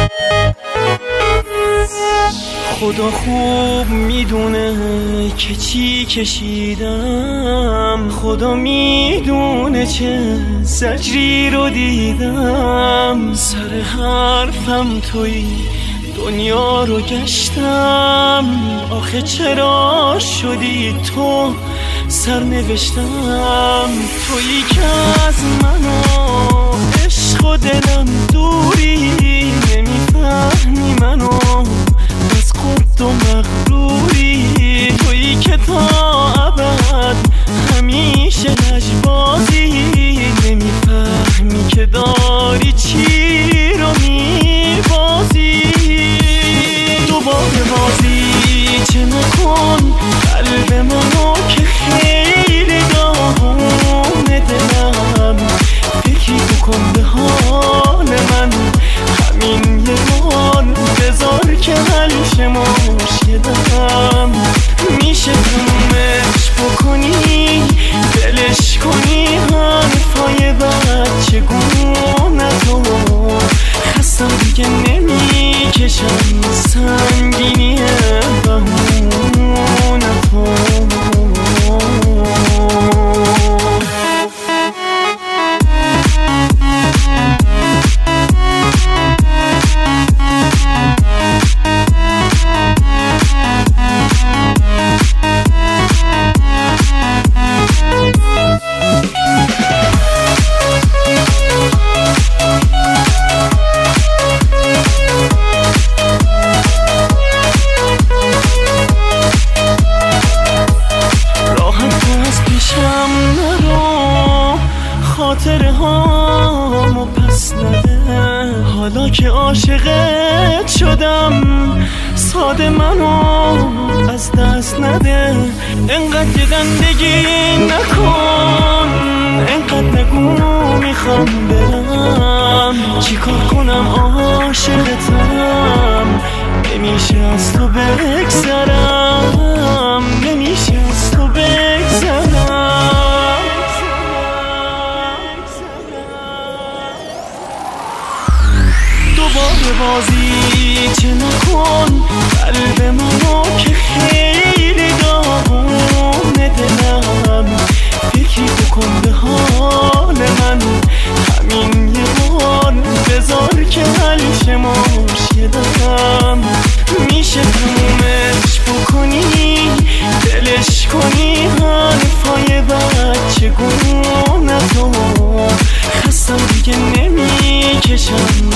خدا خوب میدونه که چی کشیدم، خدا میدونه چه زجری رو دیدم. سر حرفم توی دنیا رو گشتم، آخه چرا شدی تو سرنوشتم؟ تویی که از منو عشق و دلم دوری، نمیفهمی منو از خود و مغروری. تویی که تا ابد همیشه لجبازی، نمیفهمی که داری چی رو میبازی. دوباره بازی چه نکن قلب منو که خیلی داغونه دلم. فکری بکن به حال من، همین یه بار بذار که حل شه مشکلم. میشه تمومش بکنی، دلش کنی حرفای بچگونتو. خستم دیگه نمیکشم سنگینی بهونتو. خاطره هامو پس نده، حالا که عاشقت شدم ساده منو از دست نده. انقدر گدندگی نکن، انقدر نگو میخوام برم. چی کار کنم عاشقتم، نمیشه از تو بگذرم، نمیشه از تو بگذرم. دوباره بازی چه نکن قلب منو که خیلی داغونه دلم. فکری بکن به حال من، همین یه بار بذار که حل شه مشکلم. میشه تمومش بکنی، دلش کنی حرفای بچگونتو. خستم دیگه نمیکشم